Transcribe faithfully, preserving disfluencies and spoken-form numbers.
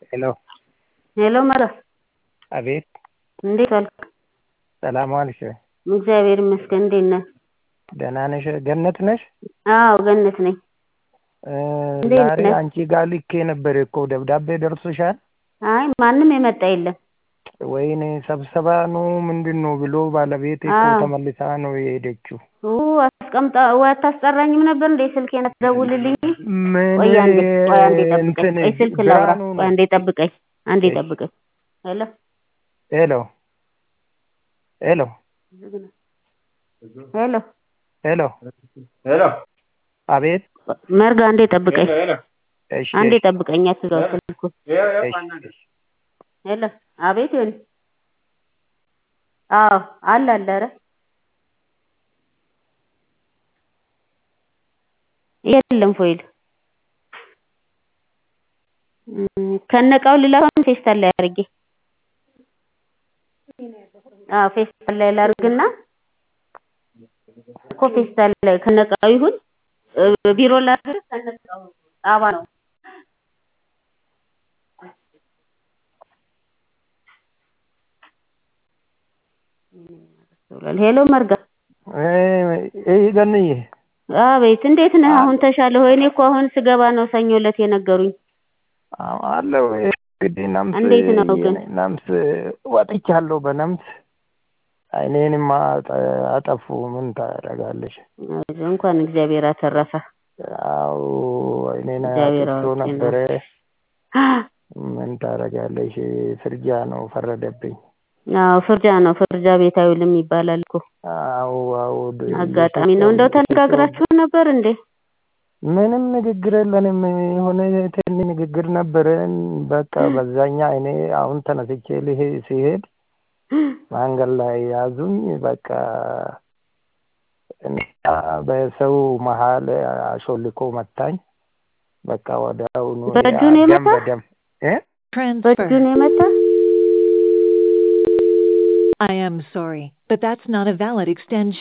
ሄሎ ሄሎ መራ አቤት እንዴት ዋልክ? ሰላም ዋልሽ? እግዚአብሔር ይመስገን። እንዴት ነህ? ደህና ነሽ? ገነት ነሽ? አዎ ገነት ነኝ። ዛሬ አንቺ ጋር ልኬ ነበር እኮ ደብዳቤ ደርሶሻል? አይ ማንም የመጣ የለም። ወይኔ ስብሰባ ነው ምንድነው ብሎ ባለቤቴ እኮ ተመልሳ ነው የሄደችው። ኦ አስቀምጣ ወይ አታስጠራኝም ነበር እንዴ? ስልኬን አትደውልልኝ? ምን ቆይ አንዴ ቆይ አንዴ ጠብቀኝ። ቆይ ስልክ ላውራ። ቆይ አንዴ ጠብቀኝ። አንዴ ጠብቀኝ። ሄሎ ሄሎ ሄሎ ሄሎ ሄሎ ሄሎ አቤት መርጋ አንዴ ጠብቀኝ። እሺ አንዴ ጠብቀኝ አትዘጋው ስልኩ። ሄሎ አቤት ይሁን። አዎ አለ አለ ኧረ የለም ፎይል ከነቃው ልላውን ፌስታል ላይ አድርጌ አዎ ፌስታል ላይ ላድርግና እኮ ፌስታል ላይ ከነቃው ይሁን ቢሮ ላድርግ ከነቃው ጣባ ነው። ሄሎ መርጋ እይ ገንዬ አቤት እንዴት ነህ? አሁን ተሻለህ ወይ? እኔ እኮ አሁን ስገባ ነው ሰኞ ዕለት የነገሩኝ። አዎ አለው እንግዲህ ነምስ እንዴት ነው ግን? ነምስ ወጥቻለሁ በነምስ አይኔንም አጠፉ። ምን ታደርጋለሽ? እንኳን እግዚአብሔር አተረፈ። አዎ አይኔና አጥቶ ነበረ። ምን ታደርጋለሽ? ፍርጃ ነው ፈረደብኝ። አዎ ፍርጃ ነው። ፍርጃ ቤት አይውልም ይባላል እኮ። አዎ አዎ አጋጣሚ ነው። እንደው ተነጋግራችሁ ነበር እንዴ? ምንም ንግግር የለንም። የሆነ ትንሽ ንግግር ነበረን። በቃ በዛኛ እኔ አሁን ተነስቼ ልሄድ ሲሄድ መንገድ ላይ ያዙኝ። በቃ በሰው መሀል አሾልኮ መታኝ። በቃ ወዲያውኑ በእጁ ነው የመታ? በደም እ በእጁ ነው የመታ? I am sorry, but that's not a valid extension.